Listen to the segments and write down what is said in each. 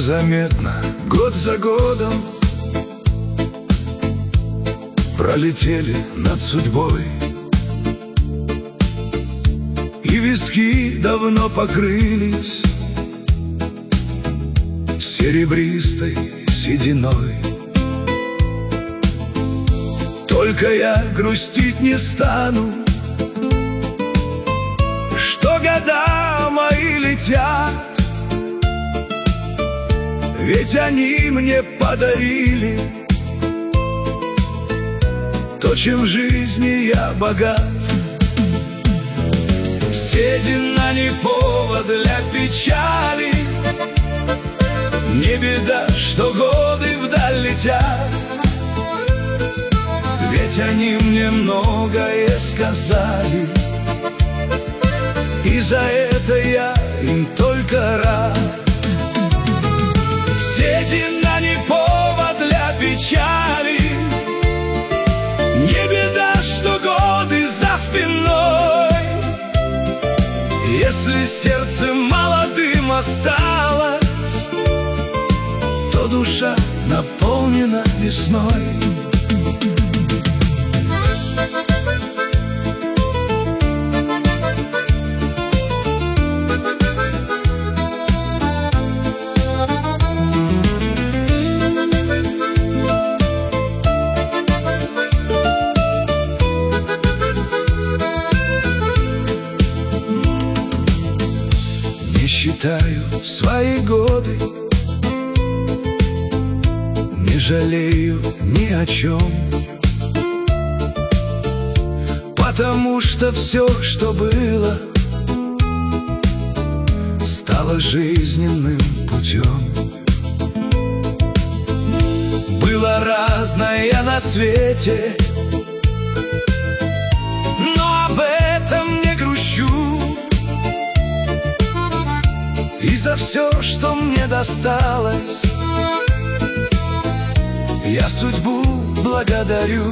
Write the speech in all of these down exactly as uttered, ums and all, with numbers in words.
Незаметно, год за годом, пролетели над судьбой, и виски давно покрылись серебристой сединой. Только я грустить не стану, что года мои летят, ведь они мне подарили то, чем в жизни я богат. Седина не повод для печали, не беда, что годы вдаль летят, ведь они мне многое сказали, и за это я им только рад. Седина не повод для печали, не беда, что годы за спиной. Если сердце молодым осталось, то душа наполнена весной. Не считаю свои годы, не жалею ни о чем, потому что все, что было, стало жизненным путем. Было разное на свете, но об этом не грущу. И за все, что мне досталось, я судьбу благодарю.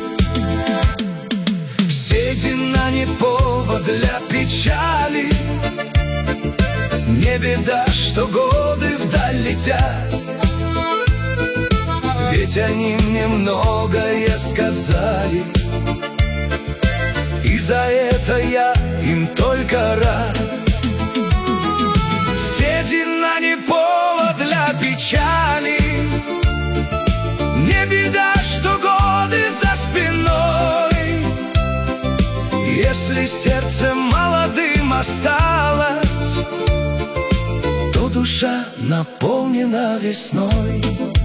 Седина не повод для печали, не беда, что годы вдаль летят, ведь они мне многое сказали, и за это я им только рад. Седина не повод для печали, не беда, что годы за спиной. Если сердце молодым осталось, то душа наполнена весной.